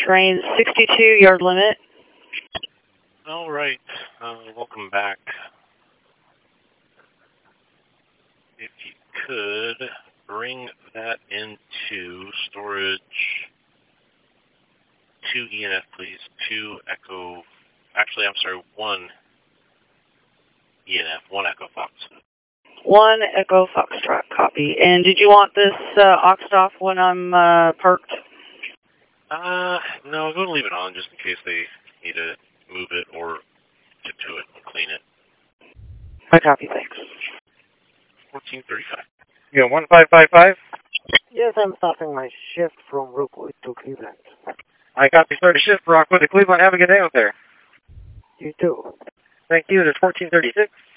train 62, yard limit. All right, welcome back. If you could bring that into storage 2 ENF, please. 2 Echo, actually, I'm sorry, 1 ENF, 1 Echo Fox. 1 Echo Foxtrot, copy. And did you want this auxed off when I'm parked? No, I'm going to leave it on just in case they need to move it or get to it and clean it. I copy, thanks. 1435. Yeah, 1555. Yes, I'm stopping my shift from Rookwood to Cleveland. I copy. Start a shift, Rockwood to Cleveland. Have a good day out there. You too. Thank you. There's 1436.